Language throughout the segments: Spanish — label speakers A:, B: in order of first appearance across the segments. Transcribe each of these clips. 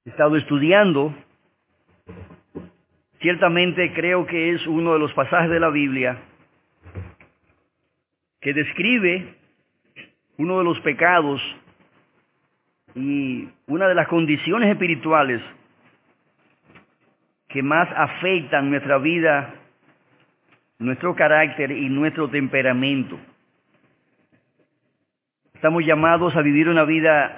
A: He estado estudiando. Ciertamente creo que es uno de los pasajes de la Biblia que describe uno de los pecados y una de las condiciones espirituales que más afectan nuestra vida, nuestro carácter y nuestro temperamento. Estamos llamados a vivir una vida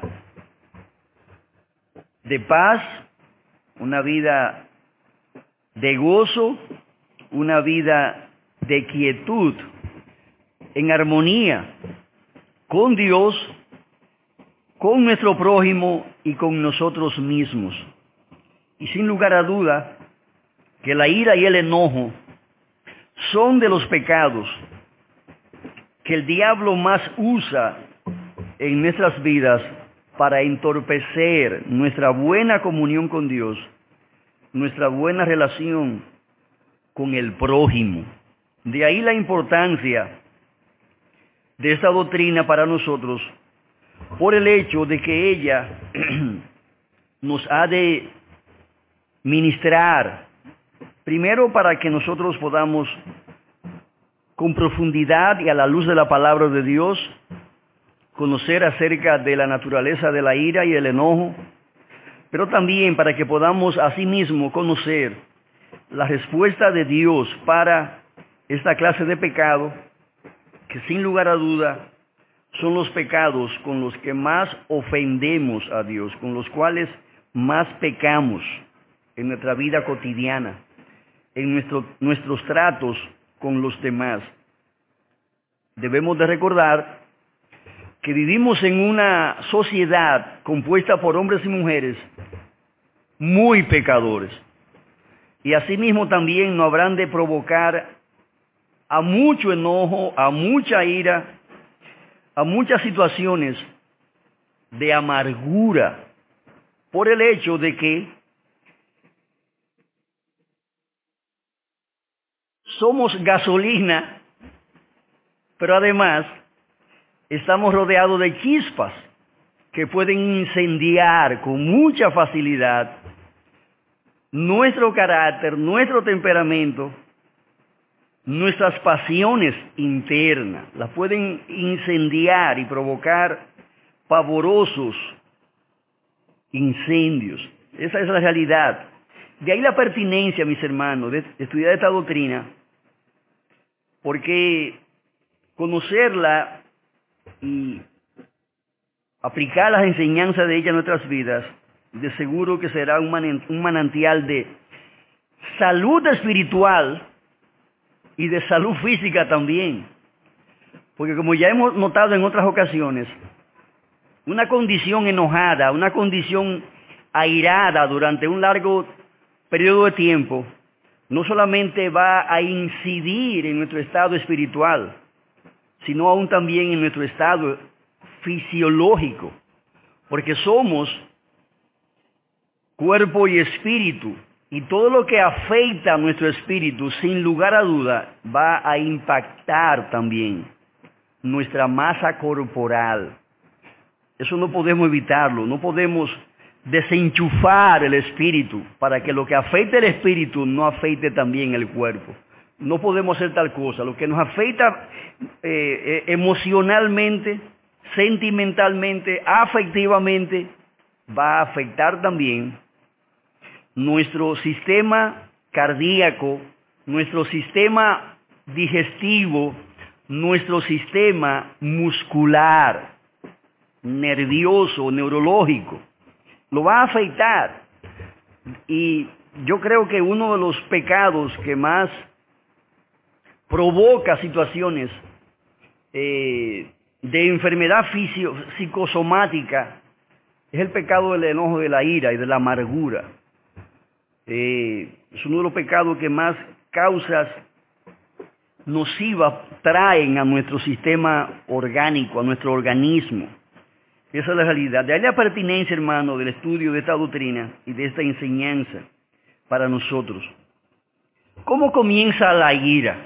A: de paz, una vida de gozo, una vida de quietud, en armonía con Dios, con nuestro prójimo y con nosotros mismos. Y sin lugar a duda que la ira y el enojo son de los pecados que el diablo más usa en nuestras vidas para entorpecer nuestra buena comunión con Dios, nuestra buena relación con el prójimo. De ahí la importancia de esta doctrina para nosotros, por el hecho de que ella nos ha de ministrar, primero para que nosotros podamos con profundidad y a la luz de la palabra de Dios conocer acerca de la naturaleza de la ira y el enojo, pero también para que podamos asimismo conocer la respuesta de Dios para esta clase de pecado, que sin lugar a duda son los pecados con los que más ofendemos a Dios, con los cuales más pecamos en nuestra vida cotidiana, en nuestros tratos con los demás. Debemos de recordar que vivimos en una sociedad compuesta por hombres y mujeres muy pecadores. Y asimismo también no habrán de provocar a mucho enojo, a mucha ira, a muchas situaciones de amargura, por el hecho de que somos gasolina, pero además estamos rodeados de chispas que pueden incendiar con mucha facilidad nuestro carácter, nuestro temperamento, nuestras pasiones internas. Las pueden incendiar y provocar pavorosos incendios. Esa es la realidad. De ahí la pertinencia, mis hermanos, de estudiar esta doctrina, porque conocerla y aplicar las enseñanzas de ella en nuestras vidas, de seguro que será un manantial de salud espiritual y de salud física también. Porque como ya hemos notado en otras ocasiones, una condición enojada, una condición airada durante un largo periodo de tiempo, no solamente va a incidir en nuestro estado espiritual, sino aún también en nuestro estado fisiológico, porque somos cuerpo y espíritu, y todo lo que afecta a nuestro espíritu, sin lugar a duda, va a impactar también nuestra masa corporal. Eso no podemos evitarlo, no podemos desenchufar el espíritu para que lo que afecte el espíritu no afecte también el cuerpo. No podemos hacer tal cosa. Lo que nos afecta emocionalmente, sentimentalmente, afectivamente, va a afectar también nuestro sistema cardíaco, nuestro sistema digestivo, nuestro sistema muscular, nervioso, neurológico. Lo va a afectar. Y yo creo que uno de los pecados que más provoca situaciones de enfermedad psicosomática es el pecado del enojo, de la ira y de la amargura. Es uno de los pecados que más causas nocivas traen a nuestro sistema orgánico, a nuestro organismo. Esa es la realidad. De ahí la pertinencia, hermano, del estudio de esta doctrina y de esta enseñanza para nosotros. ¿Cómo comienza la ira?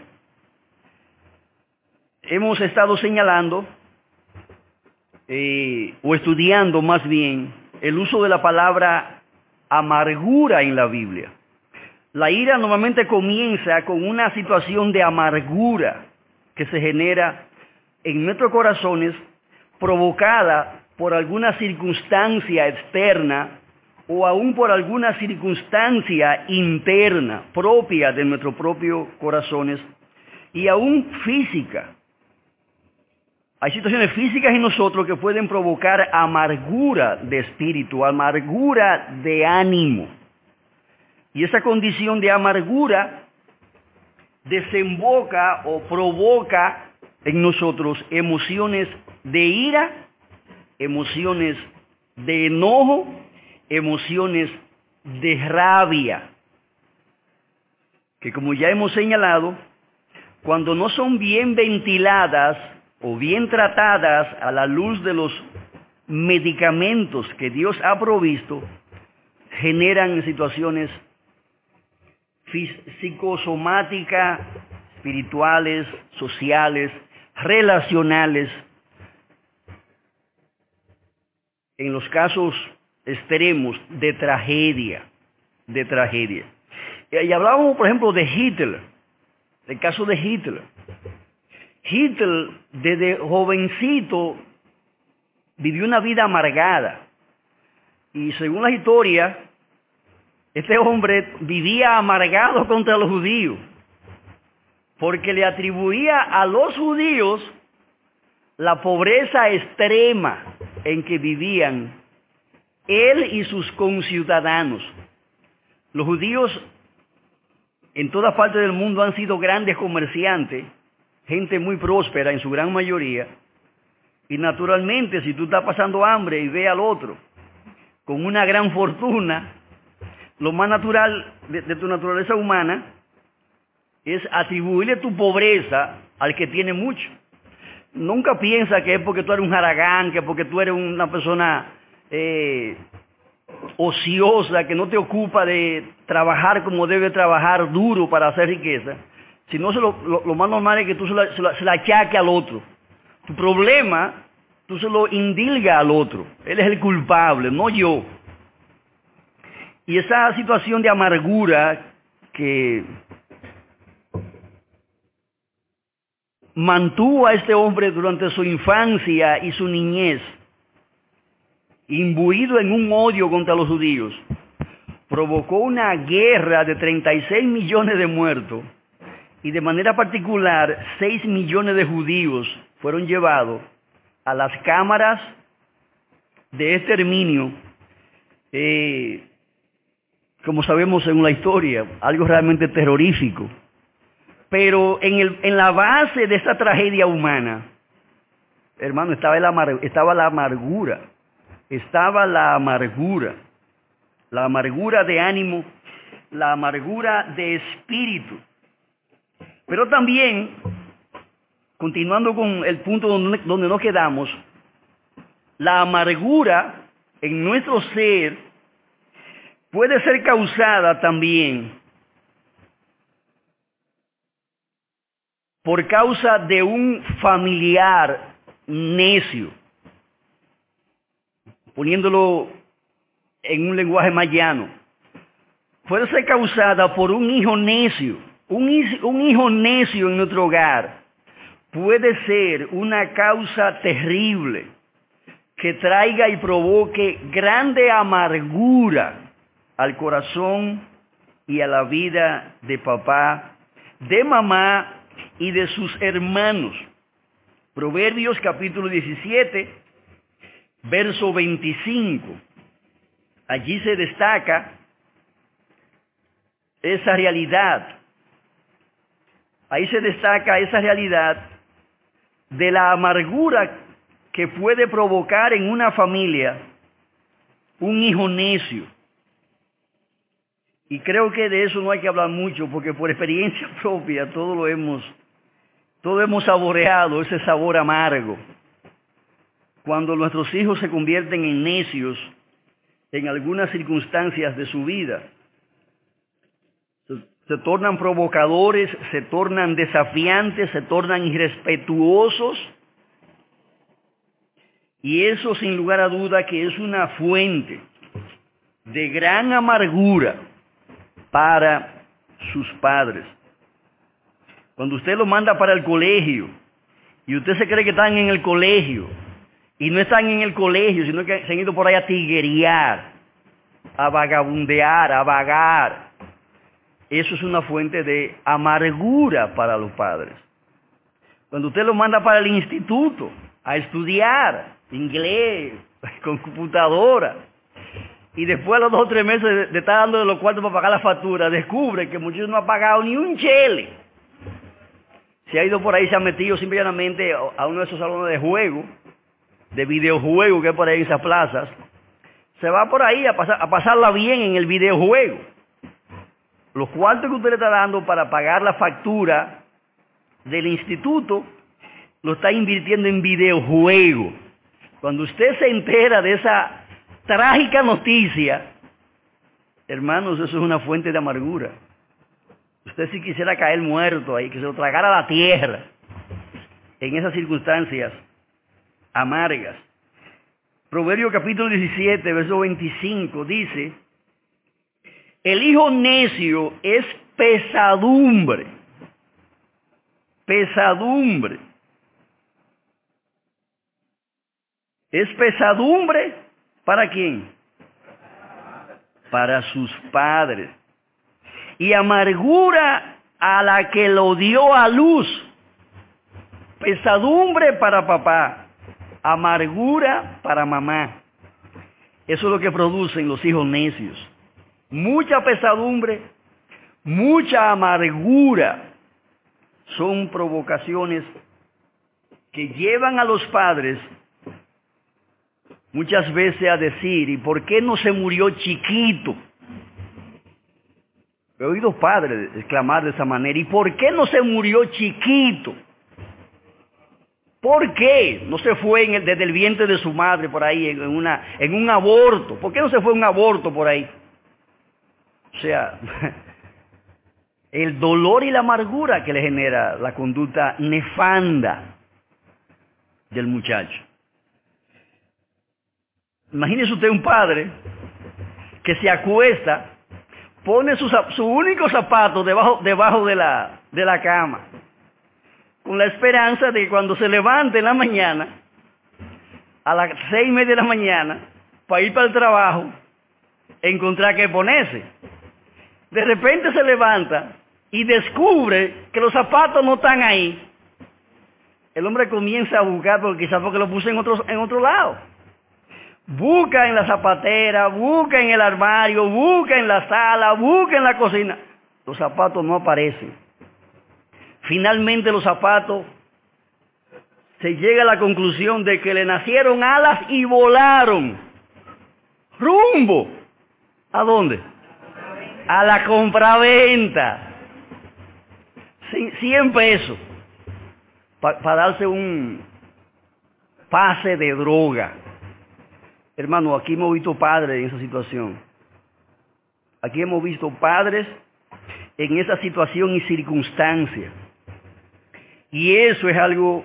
A: Hemos estado señalando, o estudiando más bien, el uso de la palabra amargura en la Biblia. La ira normalmente comienza con una situación de amargura que se genera en nuestros corazones, provocada por alguna circunstancia externa o aún por alguna circunstancia interna propia de nuestros propios corazones y aún física. Hay situaciones físicas en nosotros que pueden provocar amargura de espíritu, amargura de ánimo. Y esa condición de amargura desemboca o provoca en nosotros emociones de ira, emociones de enojo, emociones de rabia, que como ya hemos señalado, cuando no son bien ventiladas o bien tratadas a la luz de los medicamentos que Dios ha provisto, generan situaciones psicosomáticas, espirituales, sociales, relacionales. En los casos extremos de tragedia. Y hablábamos, por ejemplo, de Hitler, el caso de Hitler. Hitler, desde jovencito, vivió una vida amargada. Y según la historia, este hombre vivía amargado contra los judíos, porque le atribuía a los judíos la pobreza extrema en que vivían él y sus conciudadanos. Los judíos en toda parte del mundo han sido grandes comerciantes, gente muy próspera en su gran mayoría, y naturalmente si tú estás pasando hambre y ves al otro con una gran fortuna, lo más natural de tu naturaleza humana es atribuirle tu pobreza al que tiene mucho. Nunca piensa que es porque tú eres un haragán, que porque tú eres una persona ociosa, que no te ocupa de trabajar como debe trabajar duro para hacer riqueza, sino lo más normal es que tú se la achaque al otro. Tu problema, tú se lo indilgas al otro. Él es el culpable, no yo. Y esa situación de amargura que mantuvo a este hombre durante su infancia y su niñez, imbuido en un odio contra los judíos, provocó una guerra de 36 millones de muertos y de manera particular 6 millones de judíos fueron llevados a las cámaras de exterminio, como sabemos según la historia, algo realmente terrorífico. Pero en la base de esta tragedia humana, hermano, estaba la amargura, la amargura de ánimo, la amargura de espíritu. Pero también, continuando con el punto donde nos quedamos, la amargura en nuestro ser puede ser causada también por causa de un familiar necio, poniéndolo en un lenguaje más llano. Puede ser causada por un hijo necio. Un hijo necio en nuestro hogar puede ser una causa terrible que traiga y provoque grande amargura al corazón y a la vida de papá, de mamá y de sus hermanos. Proverbios capítulo 17, verso 25. Allí se destaca esa realidad. Ahí se destaca esa realidad de la amargura que puede provocar en una familia un hijo necio. Y creo que de eso no hay que hablar mucho, porque por experiencia propia todos hemos saboreado ese sabor amargo. Cuando nuestros hijos se convierten en necios en algunas circunstancias de su vida, se tornan provocadores, se tornan desafiantes, se tornan irrespetuosos. Y eso sin lugar a duda que es una fuente de gran amargura para sus padres. Cuando usted lo manda para el colegio y usted se cree que están en el colegio y no están en el colegio, sino que se han ido por ahí a tiguerear, a vagabundear, a vagar, eso es una fuente de amargura para los padres. Cuando usted lo manda para el instituto a estudiar inglés, con computadora, y después a los 2 o 3 meses de estar dándole los cuartos para pagar la factura, descubre que muchos no han pagado ni un chele. Se ha ido por ahí, se ha metido simplemente a uno de esos salones de juego, de videojuego que hay por ahí en esas plazas. Se va por ahí a pasarla bien en el videojuego. Los cuartos que usted le está dando para pagar la factura del instituto, lo está invirtiendo en videojuego. Cuando usted se entera de esa trágica noticia, hermanos, eso es una fuente de amargura. Usted sí quisiera caer muerto ahí, que se lo tragara la tierra, en esas circunstancias amargas. Proverbio capítulo 17, verso 25, dice: el hijo necio es pesadumbre. Pesadumbre. ¿Es pesadumbre para quién? Para sus padres. Y amargura a la que lo dio a luz. Pesadumbre para papá, amargura para mamá. Eso es lo que producen los hijos necios. Mucha pesadumbre, mucha amargura. Son provocaciones que llevan a los padres muchas veces a decir: ¿y por qué no se murió chiquito? He oído padres exclamar de esa manera: ¿y por qué no se murió chiquito? ¿Por qué no se fue desde el vientre de su madre por ahí en un aborto? ¿Por qué no se fue un aborto por ahí? O sea, el dolor y la amargura que le genera la conducta nefanda del muchacho. Imagínese usted un padre que se acuesta, pone su único zapato debajo de la cama, con la esperanza de que cuando se levante en la mañana, a las 6:30 de la mañana, para ir para el trabajo, encontrar que ponerse. De repente se levanta y descubre que los zapatos no están ahí. El hombre comienza a buscar, quizás porque lo puse en otro lado. Busca en la zapatera, busca en el armario, busca en la sala, busca en la cocina. Los zapatos no aparecen. Finalmente los zapatos, se llega a la conclusión de que le nacieron alas y volaron. ¿Rumbo? ¿A dónde? A la compraventa. 100 pesos. Para darse un pase de droga. Hermano, aquí hemos visto padres en esa situación. Aquí hemos visto padres en esa situación y circunstancia. Y eso es algo,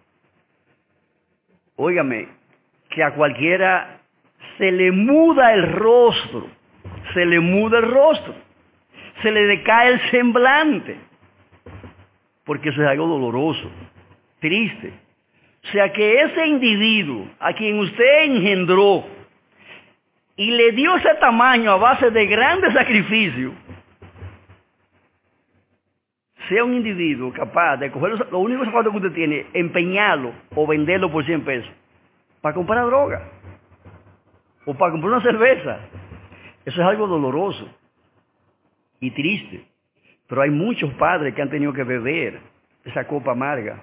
A: óigame, que a cualquiera se le muda el rostro. Se le muda el rostro. Se le decae el semblante. Porque eso es algo doloroso, triste. O sea que ese individuo a quien usted engendró y le dio ese tamaño a base de grandes sacrificios, sea un individuo capaz de coger los únicos zapatos que usted tiene, empeñarlo o venderlo por 100 pesos para comprar droga o para comprar una cerveza. Eso es algo doloroso y triste. Pero hay muchos padres que han tenido que beber esa copa amarga.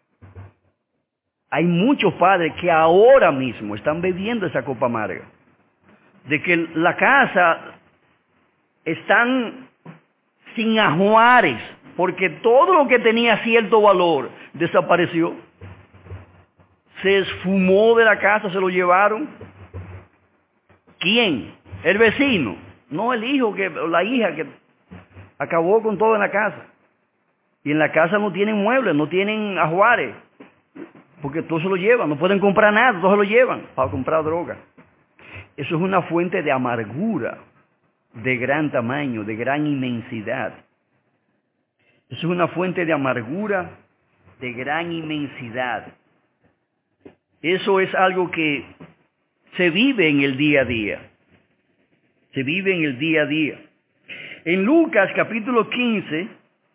A: Hay muchos padres que ahora mismo están bebiendo esa copa amarga. De que la casa están sin ajuares, porque todo lo que tenía cierto valor desapareció. Se esfumó de la casa, se lo llevaron. ¿Quién? ¿El vecino? No, el hijo, la hija que acabó con todo en la casa. Y en la casa no tienen muebles, no tienen ajuares. Porque todo se lo llevan, no pueden comprar nada, todo se lo llevan para comprar droga. eso es una fuente de amargura de gran tamaño, de gran inmensidad. Eso es una fuente de amargura de gran inmensidad. Eso es algo que se vive en el día a día. Se vive en el día a día. En Lucas capítulo 15,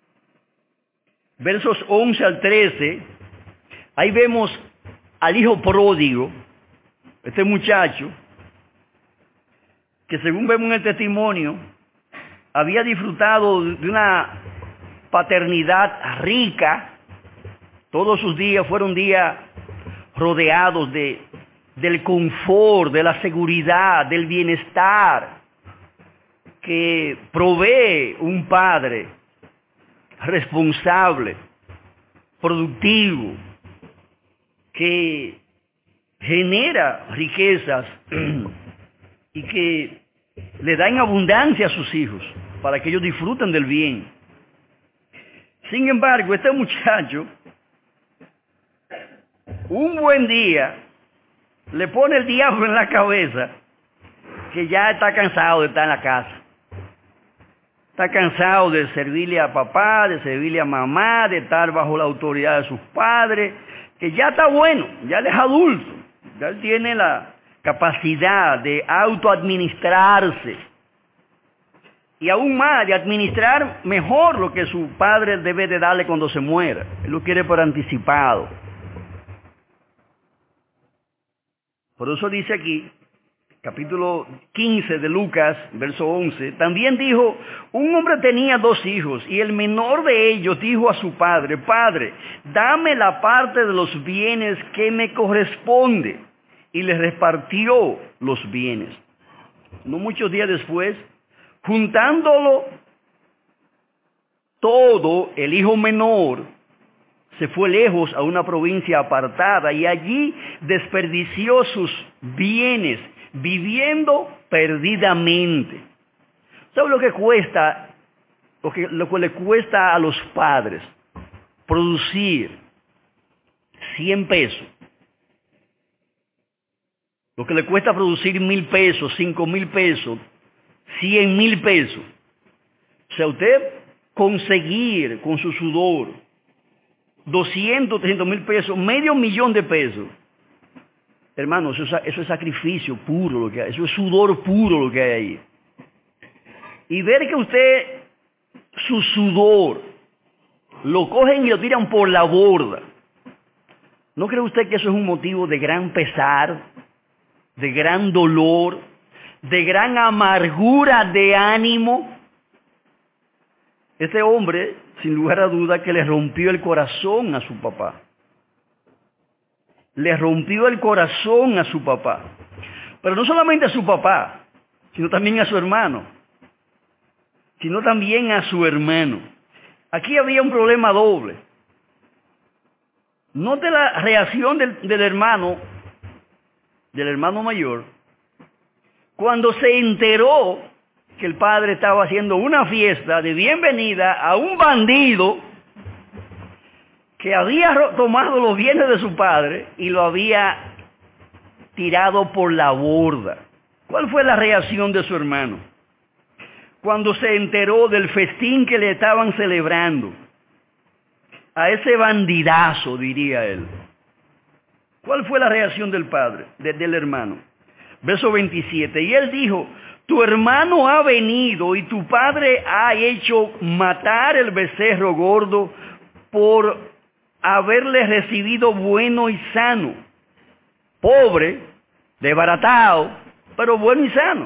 A: versos 11 al 13, ahí vemos al hijo pródigo, este muchacho, que según vemos en el testimonio, había disfrutado de una paternidad rica. Todos sus días fueron días rodeados del confort, de la seguridad, del bienestar que provee un padre responsable, productivo, que genera riquezas y que le da en abundancia a sus hijos para que ellos disfruten del bien. Sin embargo, este muchacho, un buen día, le pone el diablo en la cabeza que ya está cansado de estar en la casa. Está cansado de servirle a papá, de servirle a mamá, de estar bajo la autoridad de sus padres, que ya está bueno, ya él es adulto, ya él tiene la capacidad de autoadministrarse y aún más de administrar mejor lo que su padre debe de darle cuando se muera. Él lo quiere por anticipado. Por eso dice aquí, capítulo 15 de Lucas, verso 11, también dijo, un hombre tenía 2 hijos, y el menor de ellos dijo a su padre, Padre, dame la parte de los bienes que me corresponde, y le repartió los bienes. No muchos días después, juntándolo todo, el hijo menor se fue lejos a una provincia apartada, y allí desperdició sus bienes, viviendo perdidamente. ¿Sabe lo que cuesta, lo que le cuesta a los padres producir 100 pesos? Lo que le cuesta producir 1,000 pesos, 5,000 pesos, 100,000 pesos. O sea, usted conseguir con su sudor 200, 300,000 pesos, $500,000 de pesos. Hermano, eso es sacrificio puro lo que hay, eso es sudor puro lo que hay ahí. Y ver que usted, su sudor, lo cogen y lo tiran por la borda. ¿No cree usted que eso es un motivo de gran pesar, de gran dolor, de gran amargura de ánimo? Este hombre, sin lugar a duda, que le rompió el corazón a su papá. Le rompió el corazón a su papá. Pero no solamente a su papá, sino también a su hermano. Sino también a su hermano. Aquí había un problema doble. Note la reacción del hermano mayor, cuando se enteró que el padre estaba haciendo una fiesta de bienvenida a un bandido que había tomado los bienes de su padre y lo había tirado por la borda. ¿Cuál fue la reacción de su hermano cuando se enteró del festín que le estaban celebrando a ese bandidazo, diría él? ¿Cuál fue la reacción del padre, del hermano? Verso 27, y él dijo, tu hermano ha venido y tu padre ha hecho matar el becerro gordo por haberle recibido bueno y sano. Pobre, desbaratado, pero bueno y sano.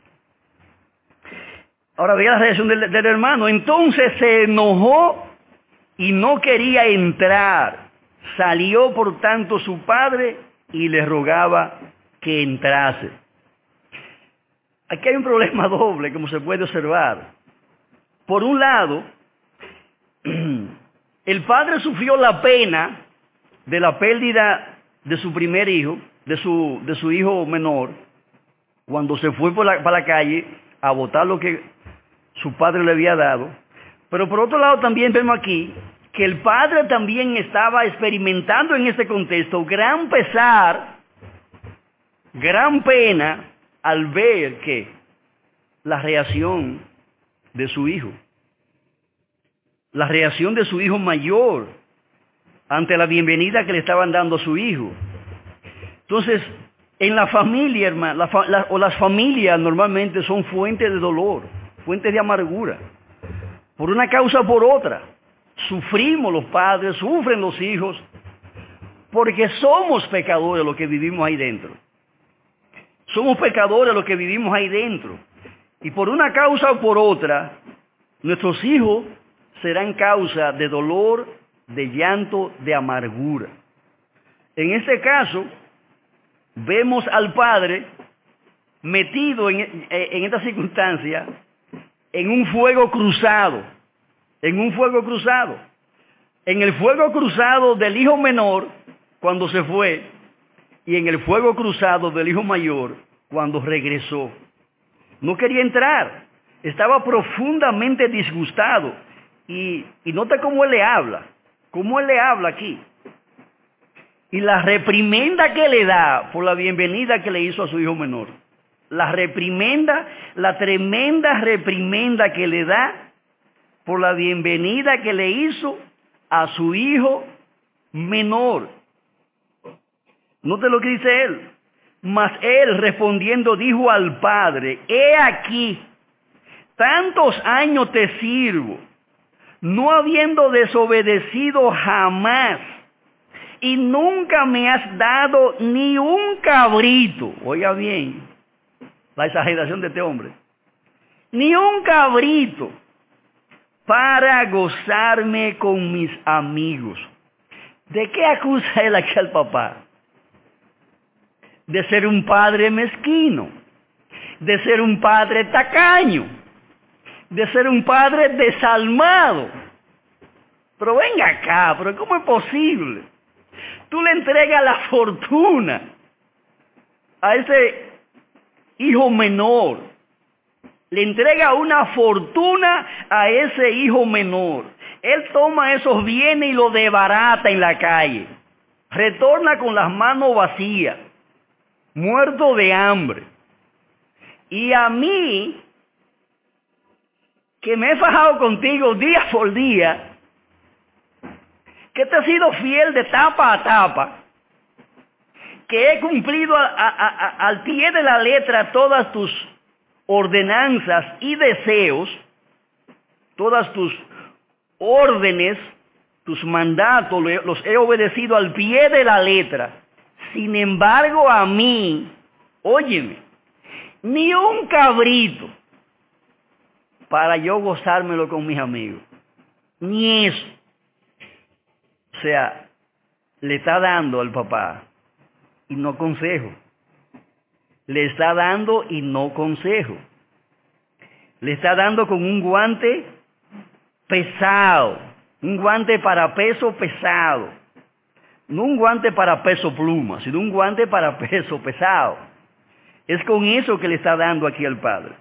A: Ahora veía la reacción del hermano. Entonces se enojó y no quería entrar. Salió por tanto su padre y le rogaba que entrase. Aquí hay un problema doble, como se puede observar. Por un lado, el padre sufrió la pena de la pérdida de su primer hijo, de su hijo menor, cuando se fue para la calle a botar lo que su padre le había dado. Pero por otro lado también vemos aquí que el padre también estaba experimentando en este contexto gran pesar, gran pena al ver que la reacción de su hijo, la reacción de su hijo mayor ante la bienvenida que le estaban dando a su hijo. Entonces, en la familia, hermano, las familias normalmente son fuentes de dolor, fuentes de amargura, por una causa o por otra. Sufrimos los padres, sufren los hijos, porque somos pecadores los que vivimos ahí dentro. Somos pecadores los que vivimos ahí dentro. Y por una causa o por otra, nuestros hijos serán causa de dolor, de llanto, de amargura. En este caso, vemos al padre metido en esta circunstancia en un fuego cruzado. En un fuego cruzado. En el fuego cruzado del hijo menor cuando se fue y en el fuego cruzado del hijo mayor cuando regresó. No quería entrar. Estaba profundamente disgustado. Y nota cómo él le habla. Cómo él le habla aquí. Y la reprimenda que le da por la bienvenida que le hizo a su hijo menor. La reprimenda, la tremenda reprimenda que le da por la bienvenida que le hizo a su hijo menor. Note lo que dice él. Mas él respondiendo dijo al padre, he aquí, tantos años te sirvo, no habiendo desobedecido jamás, y nunca me has dado ni un cabrito. Oiga bien, la exageración de este hombre. Ni un cabrito para gozarme con mis amigos. ¿De qué acusa él aquí al papá? De ser un padre mezquino, de ser un padre tacaño, de ser un padre desalmado. Pero venga acá, pero ¿cómo es posible? Tú le entregas la fortuna a ese hijo menor. Le entrega una fortuna a ese hijo menor. Él toma esos bienes y los desbarata en la calle. Retorna con las manos vacías, muerto de hambre. Y a mí, que me he fajado contigo día por día, que te he sido fiel de tapa a tapa, que he cumplido al pie de la letra todas tus ordenanzas y deseos, todas tus órdenes, tus mandatos, los he obedecido al pie de la letra. Sin embargo, a mí, óyeme, ni un cabrito para yo gozármelo con mis amigos. Ni eso. O sea, le está dando al papá y no consejo. Le está dando y no consejo. Le está dando con un guante pesado. Un guante para peso pesado. No un guante para peso pluma, sino un guante para peso pesado. Es con eso que le está dando aquí al padre.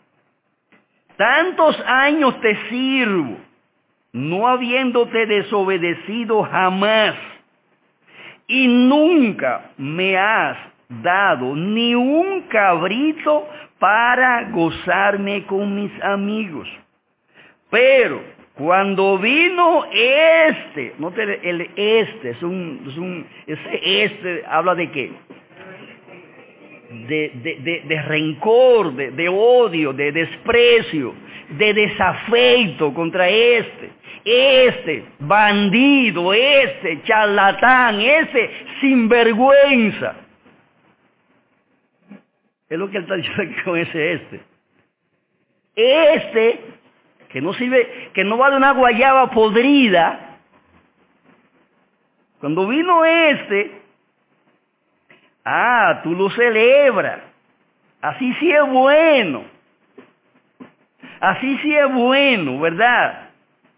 A: Tantos años te sirvo, no habiéndote desobedecido jamás, y nunca me has dado ni un cabrito para gozarme con mis amigos. Pero cuando vino note el ese habla de qué? De rencor, de odio, de desprecio, de desafecto contra este bandido, charlatán, sinvergüenza. Es lo que él está diciendo aquí con que no sirve, que no vale una guayaba podrida. Cuando vino tú lo celebras. Así sí es bueno. Así sí es bueno, ¿verdad?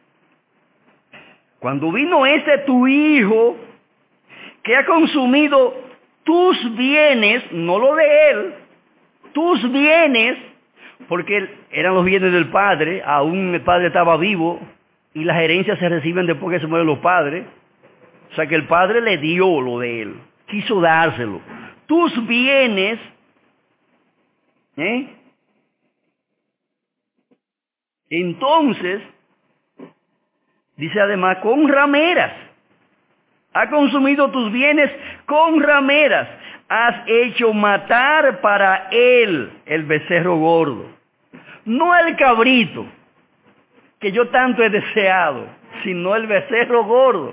A: Cuando vino tu hijo, que ha consumido tus bienes, no lo de él, tus bienes, porque eran los bienes del padre, aún el padre estaba vivo, y las herencias se reciben después que se mueren los padres. O sea que el padre le dio lo de él, quiso dárselo. Tus bienes Entonces, dice además, con rameras. Ha consumido tus bienes con rameras. Has hecho matar para él el becerro gordo. No el cabrito, que yo tanto he deseado, sino el becerro gordo.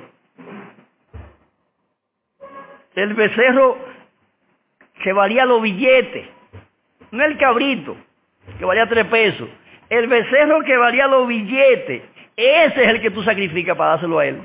A: El becerro que valía los billetes. No el cabrito, que valía 3 pesos. El becerro que valía los billetes. Ese es el que tú sacrificas para dárselo a él.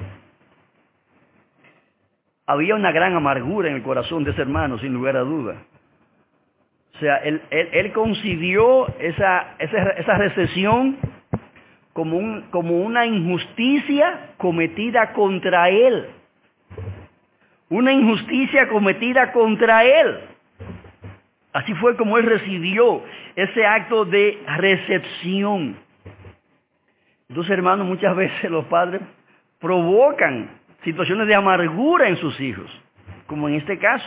A: Había una gran amargura en el corazón de ese hermano, sin lugar a duda. O sea, él concibió esa recesión como una injusticia cometida contra él. Una injusticia cometida contra él. Así fue como él recibió ese acto de recepción. Entonces, hermanos, muchas veces los padres provocan situaciones de amargura en sus hijos, como en este caso.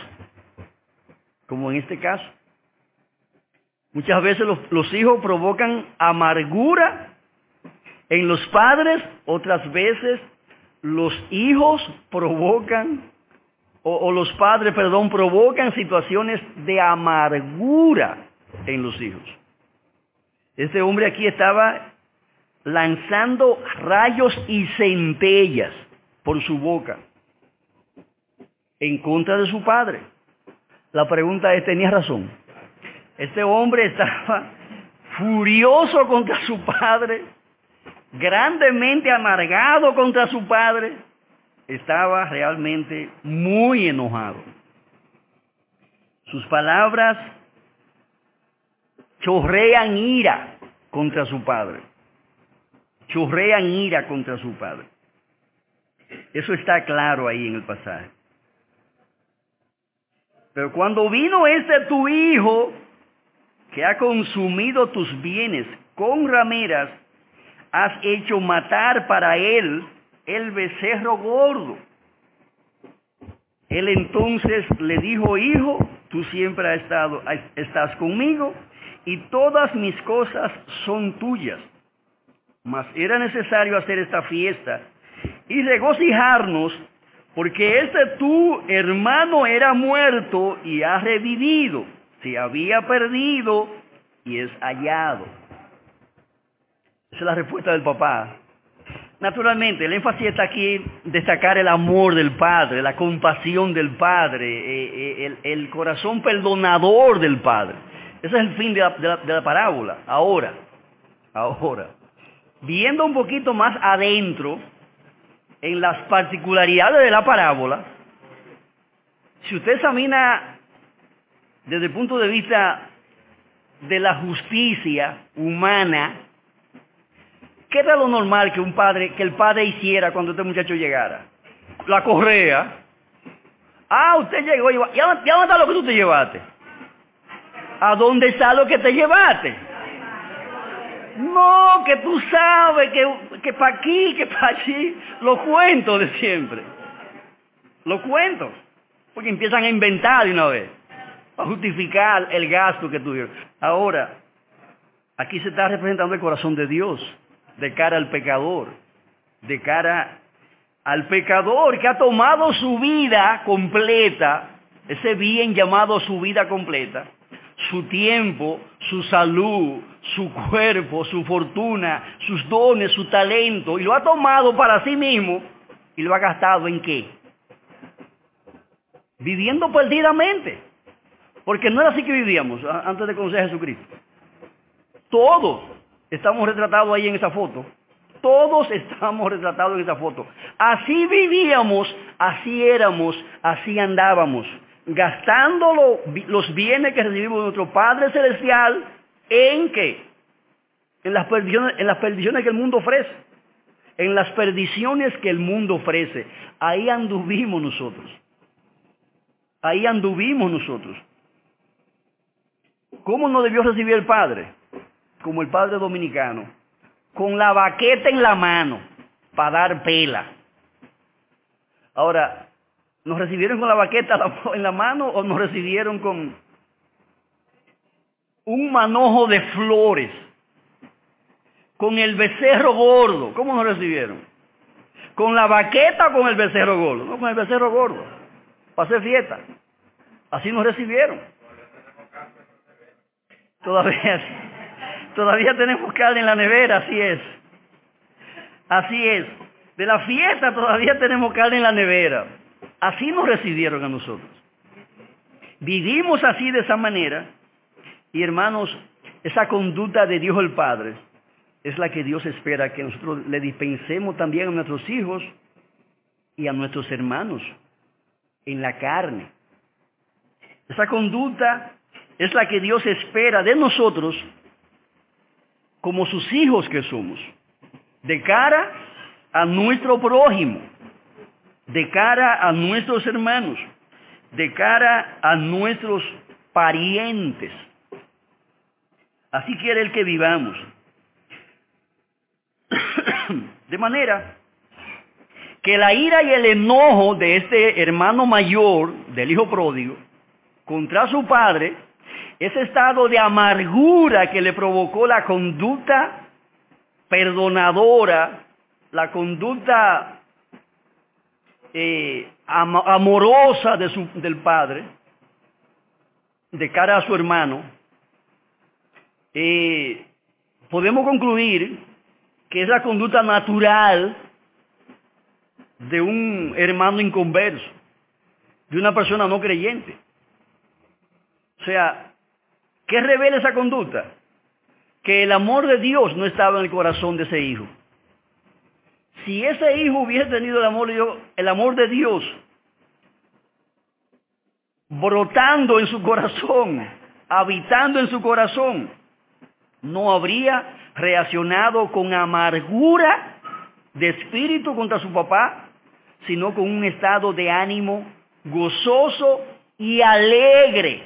A: Muchas veces los hijos provocan amargura en los padres, otras veces los hijos provocan, los padres provocan situaciones de amargura en los hijos. Este hombre aquí estaba lanzando rayos y centellas por su boca en contra de su padre. La pregunta es, ¿tenía razón? Este hombre estaba furioso contra su padre, grandemente amargado contra su padre, estaba realmente muy enojado. Sus palabras chorrean ira contra su padre. Eso está claro ahí en el pasaje. Pero cuando vino tu hijo, que ha consumido tus bienes con rameras, has hecho matar para él el becerro gordo. Él entonces le dijo, hijo, tú siempre estás conmigo, y todas mis cosas son tuyas. Mas era necesario hacer esta fiesta y regocijarnos, porque tu hermano era muerto y ha revivido, se había perdido y es hallado. Esa es la respuesta del papá. Naturalmente, el énfasis está aquí en destacar el amor del padre, la compasión del padre, el corazón perdonador del padre. Ese es el fin de la parábola. Ahora, viendo un poquito más adentro en las particularidades de la parábola, si usted examina desde el punto de vista de la justicia humana, ¿qué era lo normal que el padre hiciera cuando este muchacho llegara? La correa. Usted llegó, ¿y dónde está lo que tú te llevaste? ¿A dónde está lo que te llevaste? No, que tú sabes, que para aquí, que para allí, los cuentos de siempre. Los cuentos. Porque empiezan a inventar de una vez, a justificar el gasto que tuvieron. Ahora, aquí se está representando el corazón de Dios, de cara al pecador, que ha tomado su vida completa, ese bien llamado su vida completa, su tiempo, su salud, su cuerpo, su fortuna, sus dones, su talento, y lo ha tomado para sí mismo, y lo ha gastado ¿en qué? Viviendo perdidamente. Porque no era así que vivíamos antes de conocer a Jesucristo. Todos estamos retratados ahí en esa foto. Todos estamos retratados en esa foto. Así vivíamos, así éramos, así andábamos, gastando los bienes que recibimos de nuestro Padre Celestial, ¿en qué? En las perdiciones que el mundo ofrece. En las perdiciones que el mundo ofrece. Ahí anduvimos nosotros. ¿Cómo nos debió recibir el Padre? Como el Padre dominicano, con la baqueta en la mano, para dar pela. Ahora, ¿nos recibieron con la baqueta en la mano o nos recibieron con un manojo de flores con el becerro gordo. ¿Cómo nos recibieron? ¿Con la baqueta o con el becerro gordo? No, con el becerro gordo, para hacer fiesta. Así nos recibieron. Todavía tenemos carne en la nevera, así es. Así es. De la fiesta todavía tenemos carne en la nevera. Así nos recibieron a nosotros. Vivimos así de esa manera. Y hermanos, esa conducta de Dios el Padre es la que Dios espera que nosotros le dispensemos también a nuestros hijos y a nuestros hermanos en la carne. Esa conducta es la que Dios espera de nosotros como sus hijos que somos, de cara a nuestro prójimo, de cara a nuestros hermanos, de cara a nuestros parientes. Así quiere Él que vivamos. De manera que la ira y el enojo de este hermano mayor, del hijo pródigo, contra su padre, ese estado de amargura que le provocó la conducta perdonadora, la conducta amorosa del padre, de cara a su hermano, podemos concluir que es la conducta natural de un hermano inconverso, de una persona no creyente. O sea, ¿qué revela esa conducta? Que el amor de Dios no estaba en el corazón de ese hijo. Si ese hijo hubiese tenido el amor de Dios brotando en su corazón, habitando en su corazón, no habría reaccionado con amargura de espíritu contra su papá, sino con un estado de ánimo gozoso y alegre,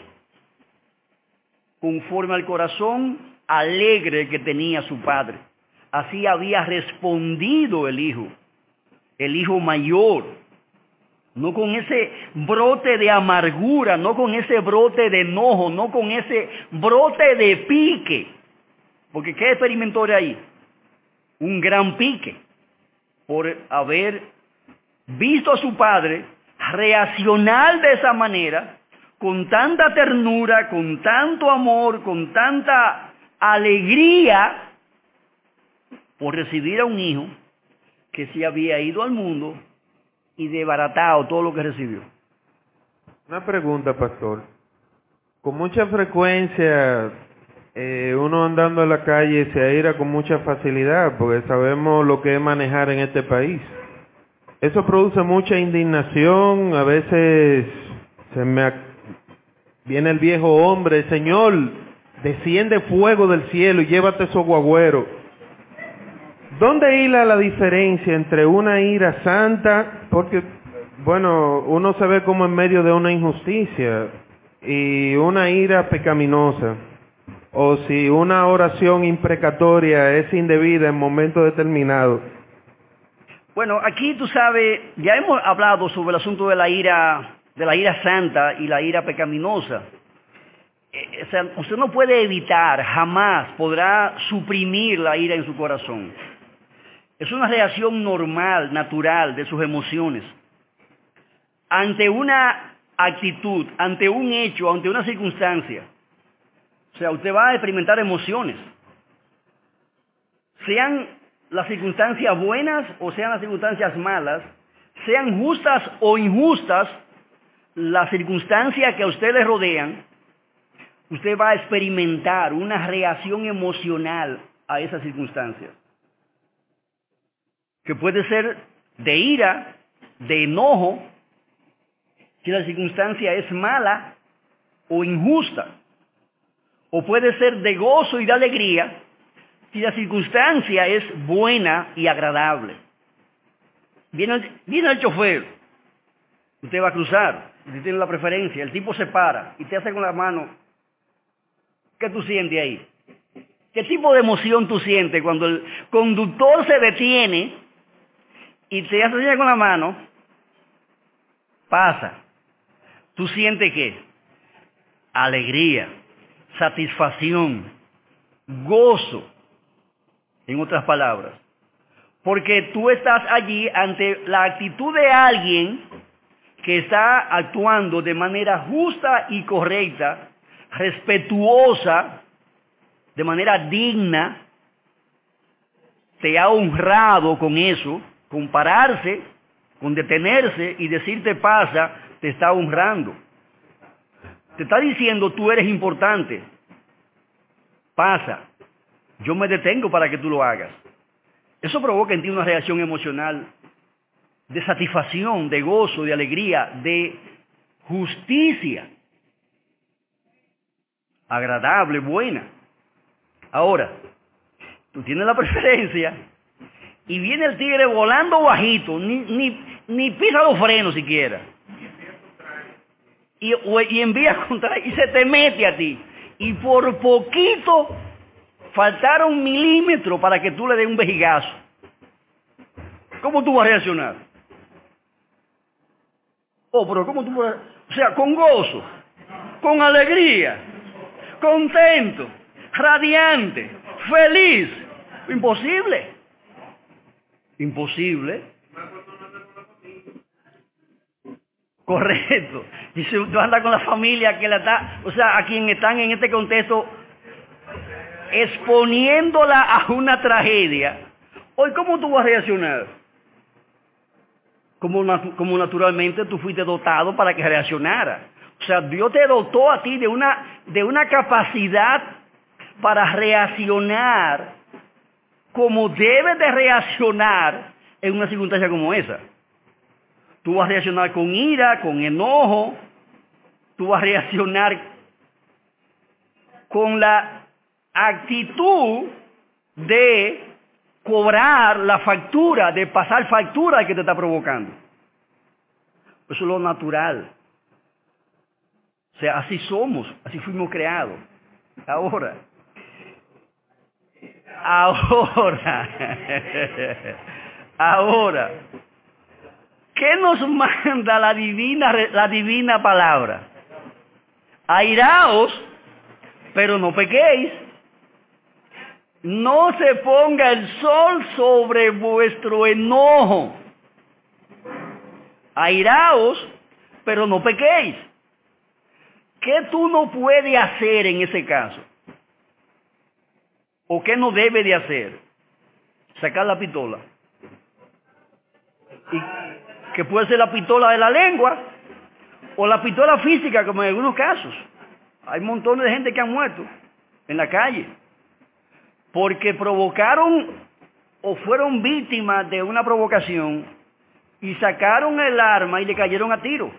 A: conforme al corazón alegre que tenía su padre. Así había respondido el hijo mayor, no con ese brote de amargura, no con ese brote de enojo, no con ese brote de pique. Porque ¿qué experimentó ahí? Un gran pique por haber visto a su padre reaccionar de esa manera, con tanta ternura, con tanto amor, con tanta alegría, por recibir a un hijo que se había ido al mundo y desbaratado todo lo que recibió.
B: Una pregunta, pastor. Con mucha frecuencia uno andando en la calle se aira con mucha facilidad, porque sabemos lo que es manejar en este país. Eso produce mucha indignación. A veces viene el viejo hombre: Señor, desciende fuego del cielo y llévate esos guagüeros. ¿Dónde hila la diferencia entre una ira santa? Porque, bueno, uno se ve como en medio de una injusticia, y una ira pecaminosa. O si una oración imprecatoria es indebida en momentos determinados.
A: Bueno, aquí tú sabes, ya hemos hablado sobre el asunto de la ira santa y la ira pecaminosa. O sea, usted no puede evitar, jamás podrá suprimir la ira en su corazón. Es una reacción normal, natural de sus emociones. Ante una actitud, ante un hecho, ante una circunstancia. O sea, usted va a experimentar emociones. Sean las circunstancias buenas o sean las circunstancias malas, sean justas o injustas, las circunstancias que a usted le rodean, usted va a experimentar una reacción emocional a esas circunstancias. Que puede ser de ira, de enojo, si la circunstancia es mala o injusta. O puede ser de gozo y de alegría, si la circunstancia es buena y agradable. Viene el chofer, usted va a cruzar, usted tiene la preferencia, el tipo se para y te hace con la mano. ¿Qué tú sientes ahí? ¿Qué tipo de emoción tú sientes cuando el conductor se detiene y te hace con la mano? Pasa. ¿Tú sientes qué? Alegría, satisfacción, gozo, en otras palabras. Porque tú estás allí ante la actitud de alguien que está actuando de manera justa y correcta, respetuosa, de manera digna, te ha honrado con eso, con pararse, con detenerse y decirte pasa, te está honrando. Te está diciendo tú eres importante, pasa, yo me detengo para que tú lo hagas. Eso provoca en ti una reacción emocional de satisfacción, de gozo, de alegría, de justicia. Agradable, buena. Ahora, tú tienes la preferencia y viene el tigre volando bajito, ni pisa los frenos siquiera. Y envía contra y se te mete a ti. Y por poquito faltaron milímetros para que tú le des un vejigazo. ¿Cómo tú vas a reaccionar? Pero ¿cómo tú vas a... O sea, con gozo, con alegría, contento, radiante, feliz. Imposible. Imposible. Correcto. Y si tú andas con la familia que la está, o sea, a quien están en este contexto exponiéndola a una tragedia, hoy ¿cómo tú vas a reaccionar? Como naturalmente tú fuiste dotado para que reaccionara. O sea, Dios te dotó a ti de una capacidad para reaccionar como debes de reaccionar en una circunstancia como esa. Tú vas a reaccionar con ira, con enojo, tú vas a reaccionar con la actitud de cobrar la factura, de pasar factura que te está provocando. Eso es lo natural. O sea, así somos, así fuimos creados. Ahora, ¿qué nos manda la divina palabra? Airaos, pero no pequéis. No se ponga el sol sobre vuestro enojo. Airaos, pero no pequéis. ¿Qué tú no puedes hacer en ese caso? ¿O qué no debe de hacer? Sacar la pistola. Y que puede ser la pistola de la lengua o la pistola física, como en algunos casos. Hay montones de gente que han muerto en la calle porque provocaron o fueron víctimas de una provocación y sacaron el arma y le cayeron a tiro.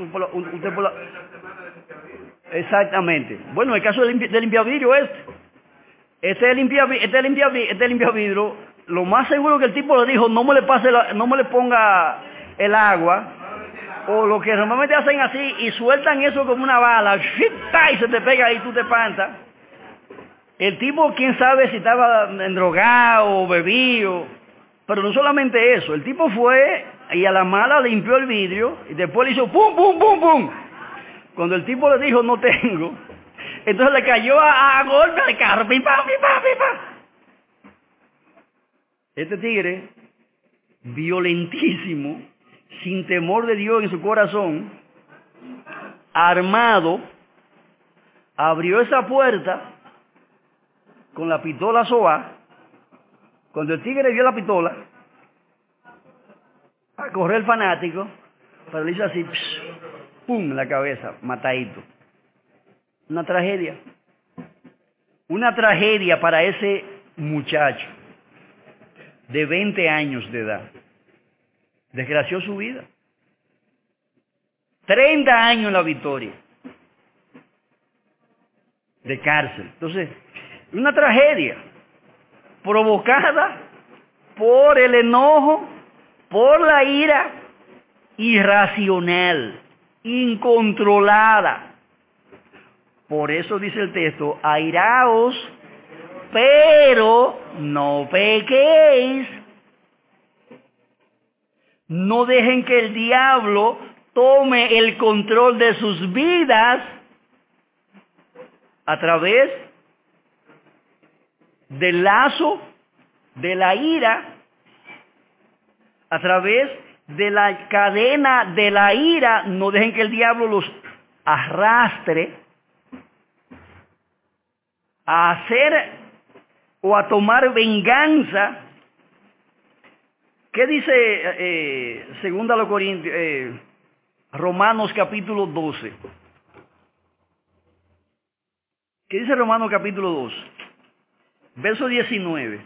A: Exactamente. Bueno, el caso de limpiavidrio este limpiavidrio, lo más seguro que el tipo le dijo, no me le ponga el agua, o lo que normalmente hacen así y sueltan eso como una bala, y se te pega y tú te espantas. El tipo, quién sabe si estaba endrogado o bebido, pero no solamente eso, el tipo fue y a la mala limpió el vidrio y después le hizo pum, pum, pum, pum. Cuando el tipo le dijo no tengo, entonces le cayó a golpe de carro, pim, pam, pim, pam, pim, pam. Este tigre, violentísimo, sin temor de Dios en su corazón, armado, abrió esa puerta con la pistola SOA. Cuando el tigre vio la pistola, a correr el fanático, pero le hizo así, pum, en la cabeza, matadito. Una tragedia. Una tragedia para ese muchacho de 20 años de edad. Desgració su vida. 30 años en la Victoria de cárcel. Entonces, una tragedia provocada por el enojo, por la ira irracional, incontrolada. Por eso dice el texto, airaos, pero no pequéis. No dejen que el diablo tome el control de sus vidas a través del lazo de la ira, a través de la cadena de la ira. No dejen que el diablo los arrastre a hacer o a tomar venganza. ¿Qué dice segunda los Corintios, Romanos capítulo 12? ¿Qué dice Romanos capítulo 2? Verso 19.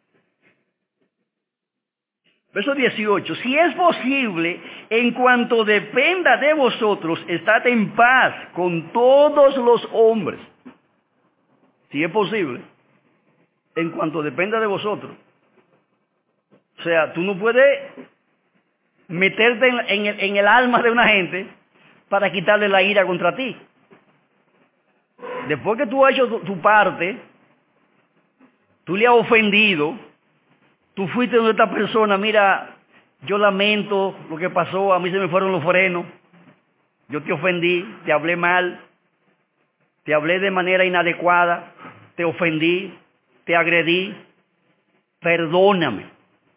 A: Verso 18. Si es posible, en cuanto dependa de vosotros, estad en paz con todos los hombres. Si es posible, en cuanto dependa de vosotros. O sea, tú no puedes meterte en el alma de una gente para quitarle la ira contra ti. Después que tú has hecho tu parte, tú le has ofendido, tú fuiste donde esta persona, mira, yo lamento lo que pasó, a mí se me fueron los frenos, yo te ofendí, te hablé mal, te hablé de manera inadecuada, te ofendí, te agredí, perdóname.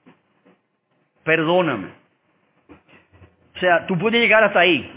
A: O sea, tú puedes llegar hasta ahí.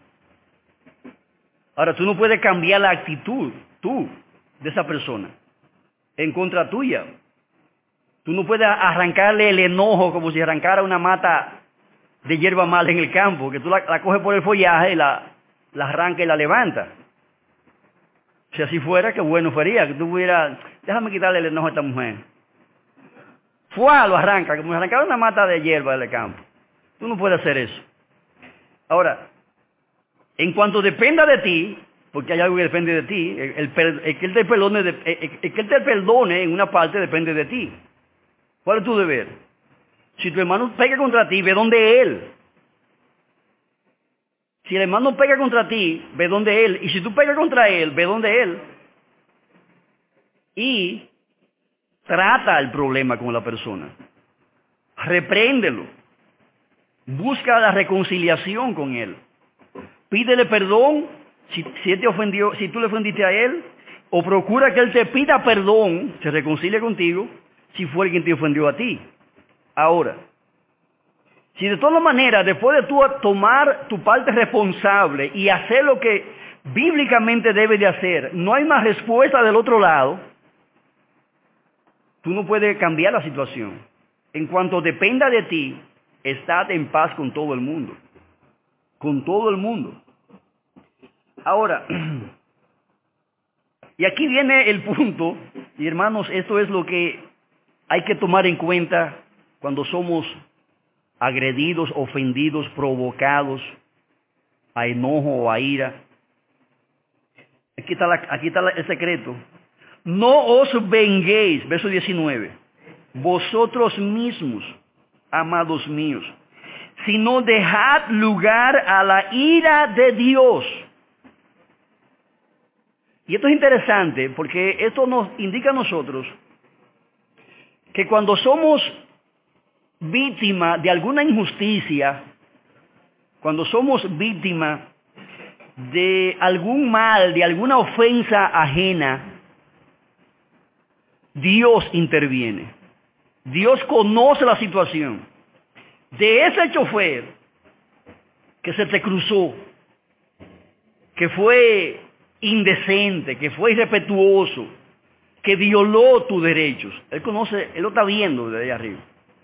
A: Ahora, tú no puedes cambiar la actitud, tú, de esa persona, en contra tuya. Tú no puedes arrancarle el enojo como si arrancara una mata de hierba mala en el campo, que tú la coges por el follaje, la arranca y la levanta. Si así fuera, qué bueno sería que tú pudieras, déjame quitarle el enojo a esta mujer. ¡Fua! Lo arranca, como si arrancara una mata de hierba del campo. Tú no puedes hacer eso. Ahora, en cuanto dependa de ti, porque hay algo que depende de ti, el que él te perdone en una parte depende de ti. ¿Cuál es tu deber? Si tu hermano pega contra ti, ve donde él. Si el hermano pega contra ti, ve donde él. Y si tú pegas contra él, ve donde él. Y trata el problema con la persona. Repréndelo. Busca la reconciliación con él. Pídele perdón si él te ofendió, si tú le ofendiste a él, o procura que él te pida perdón, se reconcilie contigo, si fue quien te ofendió a ti. Ahora, si de todas maneras, después de tú tomar tu parte responsable y hacer lo que bíblicamente debes de hacer, no hay más respuesta del otro lado, tú no puedes cambiar la situación. En cuanto dependa de ti, estad en paz con todo el mundo. Con todo el mundo. Ahora, y aquí viene el punto, y hermanos, esto es lo que hay que tomar en cuenta cuando somos agredidos, ofendidos, provocados a enojo o a ira. Aquí está el secreto. No os venguéis, verso 19, vosotros mismos, amados míos, sino dejad lugar a la ira de Dios. Y esto es interesante porque esto nos indica a nosotros que cuando somos víctimas de alguna injusticia, cuando somos víctimas de algún mal, de alguna ofensa ajena, Dios interviene. Dios conoce la situación. De ese chofer que se te cruzó, que fue indecente, que fue irrespetuoso, que violó tus derechos, Él conoce, Él lo está viendo desde ahí arriba.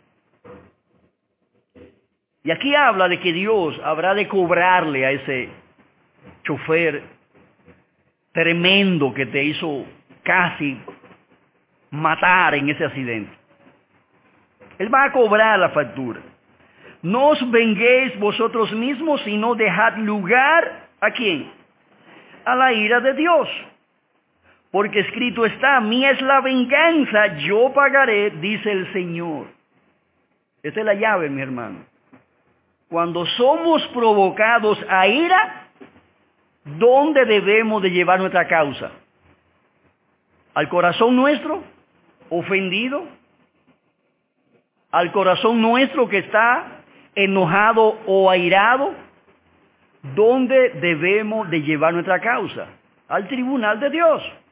A: Y aquí habla de que Dios habrá de cobrarle a ese chofer tremendo que te hizo casi matar en ese accidente. Él va a cobrar la factura. No os venguéis vosotros mismos, sino dejad lugar, ¿a quién? A la ira de Dios. Porque escrito está, mía es la venganza, yo pagaré, dice el Señor. Esa es la llave, mi hermano. Cuando somos provocados a ira, ¿dónde debemos de llevar nuestra causa? ¿Al corazón nuestro ofendido? ¿Al corazón nuestro que está enojado o airado? ¿Dónde debemos de llevar nuestra causa? Al tribunal de Dios.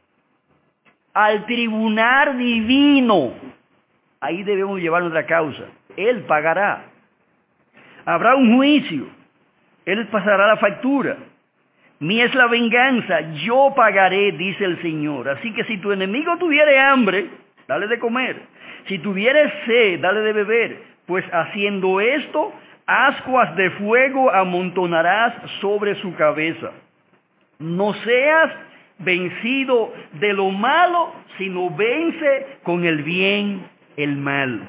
A: al tribunal divino. Ahí debemos llevar nuestra causa. Él pagará. Habrá un juicio. Él pasará la factura. Mía es la venganza, yo pagaré, dice el Señor. Así que si tu enemigo tuviere hambre, dale de comer. Si tuviere sed, dale de beber. Pues haciendo esto, ascuas de fuego amontonarás sobre su cabeza. No seas vencido de lo malo, sino vence con el bien el mal.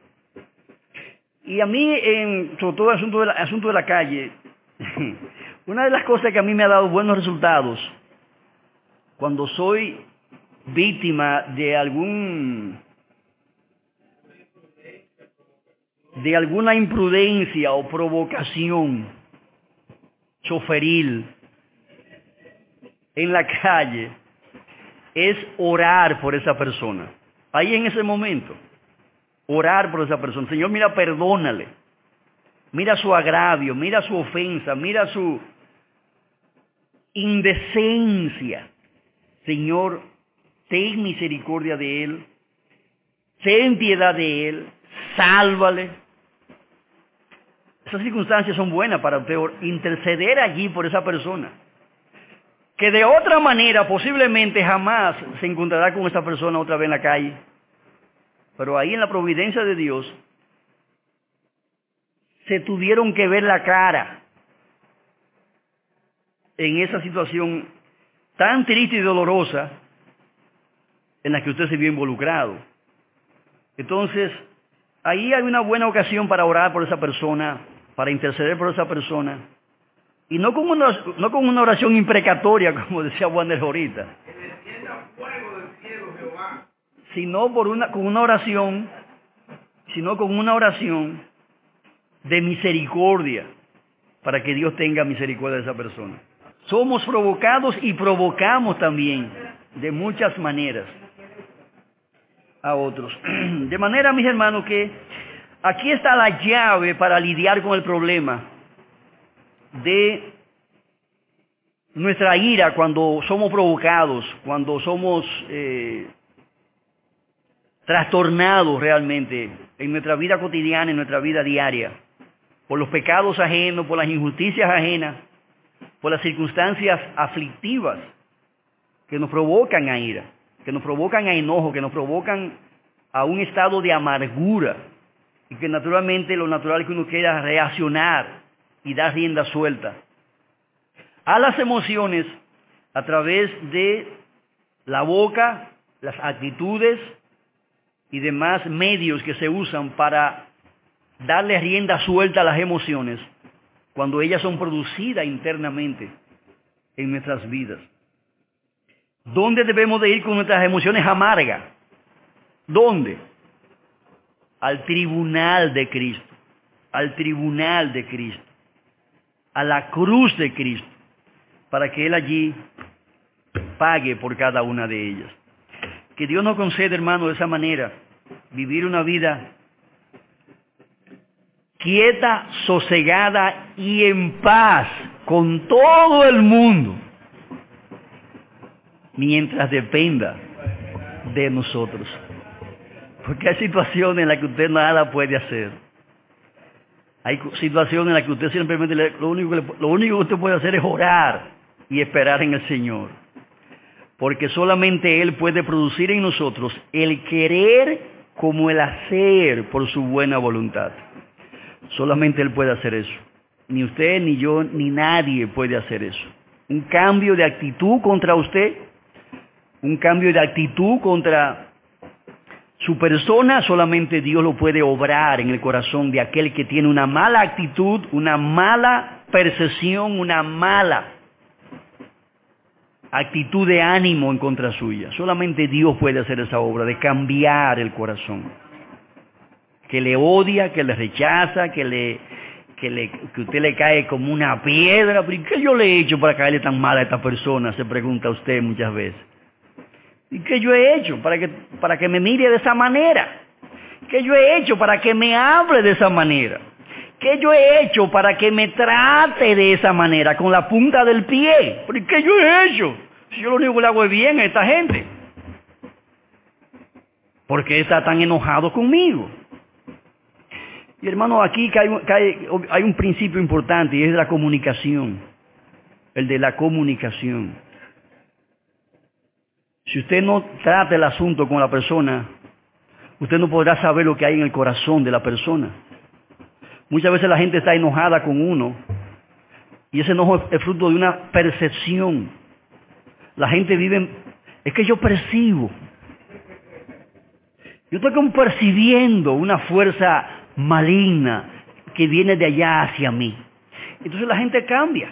A: Y a mí, sobre todo el asunto de la calle, una de las cosas que a mí me ha dado buenos resultados, cuando soy víctima de alguna imprudencia o provocación choferil en la calle, es orar por esa persona. Ahí en ese momento, orar por esa persona. Señor, mira, perdónale. Mira su agravio, mira su ofensa, mira su indecencia. Señor, ten misericordia de él, ten piedad de él, sálvale. Esas circunstancias son buenas para usted interceder allí por esa persona, que de otra manera posiblemente jamás se encontrará con esa persona otra vez en la calle. Pero ahí en la providencia de Dios, se tuvieron que ver la cara en esa situación tan triste y dolorosa en la que usted se vio involucrado. Entonces, ahí hay una buena ocasión para orar por esa persona, para interceder por esa persona, y no con una oración imprecatoria, como decía Wander ahorita, sino con una oración de misericordia, para que Dios tenga misericordia de esa persona. Somos provocados y provocamos también de muchas maneras a otros. De manera, mis hermanos, que aquí está la llave para lidiar con el problema de nuestra ira cuando somos provocados, cuando somos trastornados realmente en nuestra vida cotidiana, en nuestra vida diaria, por los pecados ajenos, por las injusticias ajenas, por las circunstancias aflictivas que nos provocan a ira, que nos provocan a enojo, que nos provocan a un estado de amargura, y que naturalmente lo natural es que uno quiera reaccionar y dar rienda suelta a las emociones a través de la boca, las actitudes y demás medios que se usan para darle rienda suelta a las emociones cuando ellas son producidas internamente en nuestras vidas. ¿Dónde debemos de ir con nuestras emociones amargas? ¿Dónde? Al tribunal de Cristo, al tribunal de Cristo, a la cruz de Cristo, para que Él allí pague por cada una de ellas. Que Dios nos conceda, hermano, de esa manera, vivir una vida quieta, sosegada y en paz con todo el mundo, mientras dependa de nosotros. Porque hay situaciones en las que usted nada puede hacer. Hay situaciones en las que usted simplemente lo único que usted puede hacer es orar y esperar en el Señor. Porque solamente Él puede producir en nosotros el querer como el hacer por su buena voluntad. Solamente Él puede hacer eso. Ni usted, ni yo, ni nadie puede hacer eso. Un cambio de actitud contra usted, un cambio de actitud contra su persona, solamente Dios lo puede obrar en el corazón de aquel que tiene una mala actitud, una mala percepción, una mala actitud de ánimo en contra suya. Solamente Dios puede hacer esa obra de cambiar el corazón, que le odia, que le rechaza, que usted le cae como una piedra. ¿Y qué yo le he hecho para caerle tan mal a esta persona? Se pregunta usted muchas veces. ¿Y qué yo he hecho para que me mire de esa manera? ¿Qué yo he hecho para que me hable de esa manera? ¿Qué yo he hecho para que me trate de esa manera, con la punta del pie? ¿Pero qué yo he hecho? Si yo lo único que le hago es bien a esta gente. ¿Por qué está tan enojado conmigo? Y hermano, aquí hay un principio importante y es la comunicación. El de la comunicación. Si usted no trata el asunto con la persona, usted no podrá saber lo que hay en el corazón de la persona. Muchas veces la gente está enojada con uno y ese enojo es fruto de una percepción. La gente vive, es que yo percibo. Yo estoy como percibiendo una fuerza maligna que viene de allá hacia mí. Entonces la gente cambia.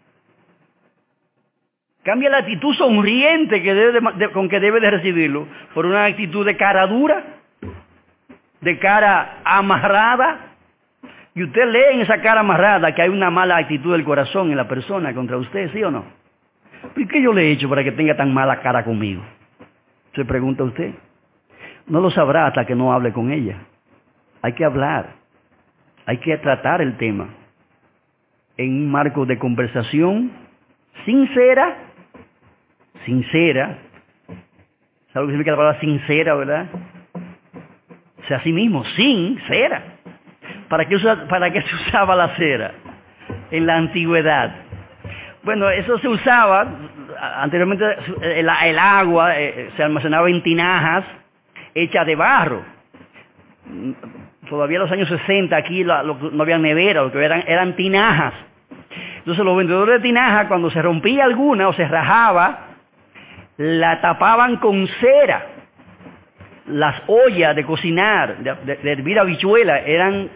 A: Cambia la actitud sonriente con que debe de recibirlo por una actitud de cara dura, de cara amarrada. Y usted lee en esa cara amarrada que hay una mala actitud del corazón en la persona contra usted, ¿sí o no? ¿Por qué yo le he hecho para que tenga tan mala cara conmigo? Se pregunta usted. No lo sabrá hasta que no hable con ella. Hay que hablar. Hay que tratar el tema en un marco de conversación sincera. Sincera. ¿Sabe lo que significa la palabra sincera, verdad? O sea, así mismo, sincera. ¿Para qué se usaba la cera en la antigüedad? Bueno, eso se usaba, anteriormente el agua se almacenaba en tinajas hechas de barro. Todavía en los años 60 aquí no había nevera, lo que eran tinajas. Entonces los vendedores de tinajas, cuando se rompía alguna o se rajaba, la tapaban con cera. Las ollas de cocinar, de hervir habichuelas, eran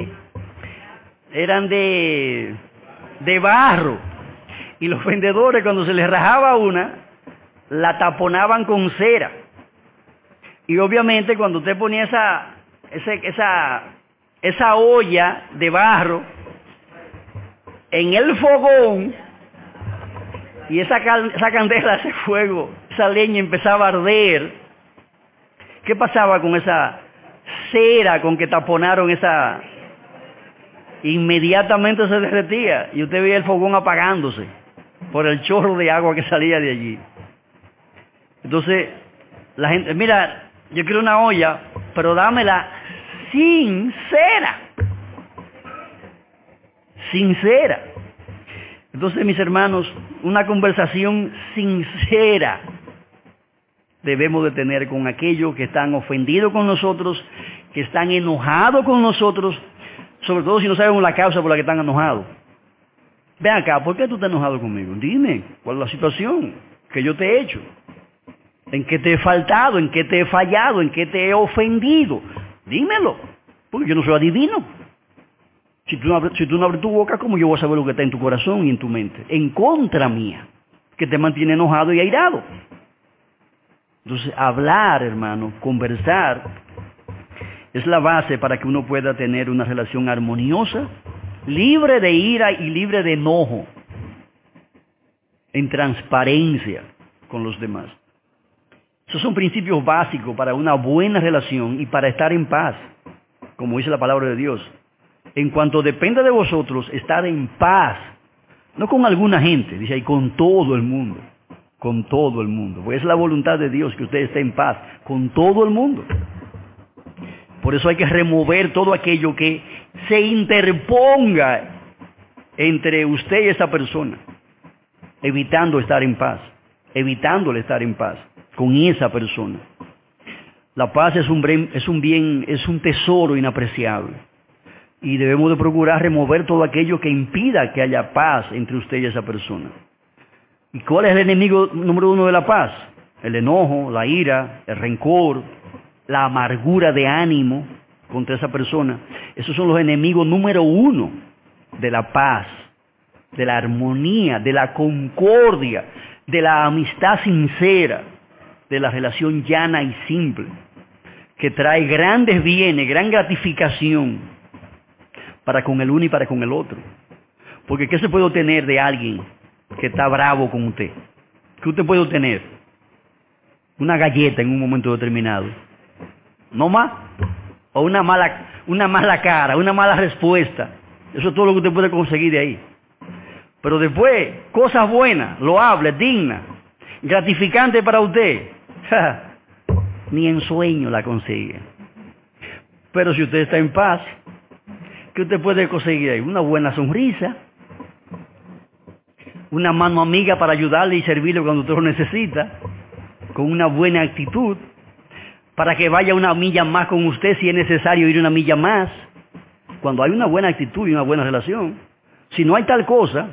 A: de barro. Y los vendedores, cuando se les rajaba una, la taponaban con cera. Y obviamente cuando usted ponía esa olla de barro en el fogón, y esa candela, ese fuego, esa leña empezaba a arder, ¿qué pasaba con esa cera con que taponaron esa? Inmediatamente se derretía y usted veía el fogón apagándose por el chorro de agua que salía de allí. Entonces, la gente, mira, yo quiero una olla, pero dámela sin cera. Sin cera. Entonces, mis hermanos, una conversación sincera debemos de tener con aquellos que están ofendidos con nosotros, que están enojados con nosotros, sobre todo si no sabemos la causa por la que están enojados. Ven acá, ¿por qué tú estás enojado conmigo? Dime, ¿cuál es la situación que yo te he hecho? ¿En qué te he faltado? ¿En qué te he fallado? ¿En qué te he ofendido? Dímelo, porque yo no soy adivino. Si tú no abres tu boca, ¿cómo yo voy a saber lo que está en tu corazón y en tu mente? En contra mía, que te mantiene enojado y airado. Entonces, hablar, hermano, conversar, es la base para que uno pueda tener una relación armoniosa, libre de ira y libre de enojo, en transparencia con los demás. Esos son principios básicos para una buena relación y para estar en paz, como dice la palabra de Dios. En cuanto dependa de vosotros, estar en paz, no con alguna gente, dice ahí, con todo el mundo. Con todo el mundo. Pues es la voluntad de Dios que usted esté en paz con todo el mundo. Por eso hay que remover todo aquello que se interponga entre usted y esa persona, evitando estar en paz, evitándole estar en paz con esa persona. La paz es un bien, es un tesoro inapreciable. Y debemos de procurar remover todo aquello que impida que haya paz entre usted y esa persona. ¿Y cuál es el enemigo número uno de la paz? El enojo, la ira, el rencor, la amargura de ánimo contra esa persona. Esos son los enemigos número uno de la paz, de la armonía, de la concordia, de la amistad sincera, de la relación llana y simple, que trae grandes bienes, gran gratificación para con el uno y para con el otro. Porque ¿qué se puede obtener de alguien que está bravo con usted? ¿Qué usted puede obtener? Una galleta en un momento determinado. ¿No más? O una mala cara, una mala respuesta. Eso es todo lo que usted puede conseguir de ahí. Pero después, cosas buenas, loables, dignas, gratificantes para usted. Ni en sueño la consigue. Pero si usted está en paz, ¿qué usted puede conseguir ahí? Una buena sonrisa, una mano amiga para ayudarle y servirle cuando usted lo necesita, con una buena actitud, para que vaya una milla más con usted si es necesario ir una milla más, cuando hay una buena actitud y una buena relación. Si no hay tal cosa,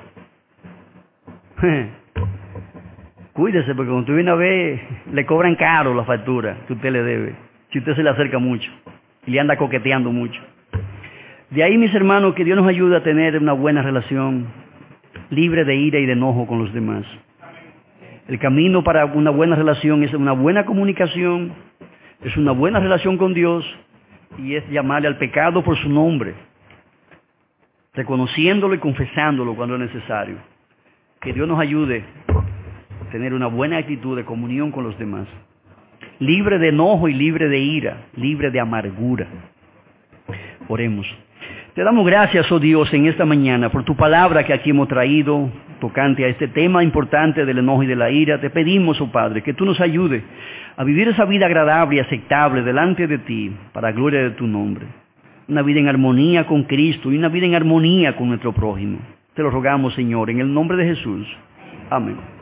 A: cuídese, porque cuando usted viene a ver, le cobran caro la factura que usted le debe, si usted se le acerca mucho y le anda coqueteando mucho. De ahí, mis hermanos, que Dios nos ayude a tener una buena relación, libre de ira y de enojo con los demás. El camino para una buena relación es una buena comunicación, es una buena relación con Dios, y es llamarle al pecado por su nombre, reconociéndolo y confesándolo cuando es necesario. Que Dios nos ayude a tener una buena actitud de comunión con los demás, libre de enojo y libre de ira, libre de amargura. Oremos. Te damos gracias, oh Dios, en esta mañana por tu palabra que aquí hemos traído tocante a este tema importante del enojo y de la ira. Te pedimos, oh Padre, que tú nos ayudes a vivir esa vida agradable y aceptable delante de ti, para gloria de tu nombre. Una vida en armonía con Cristo y una vida en armonía con nuestro prójimo. Te lo rogamos, Señor, en el nombre de Jesús. Amén.